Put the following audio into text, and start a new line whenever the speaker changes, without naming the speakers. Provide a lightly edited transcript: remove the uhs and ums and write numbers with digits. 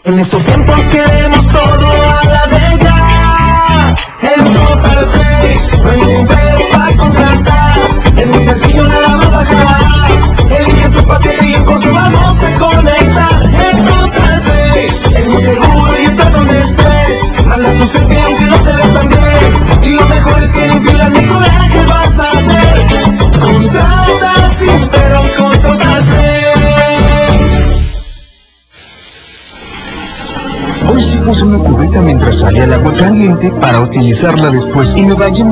En estos tiempos queremos todo a la de ya. El Total Play, no hay ningún pero para contratar. Es muy sencillo, nada más bajar. Elige tu paquete y en corto vamos a conectar. El Total Play es muy seguro y está donde estés. Manda tu selfie aunque no te ves tan bien. Y lo mejor es que ni pilas ni coraje vas a hacer. Contrata sin pero con Total Play.
Hoy sí puse una cubeta mientras salía el agua caliente para utilizarla después y me bañé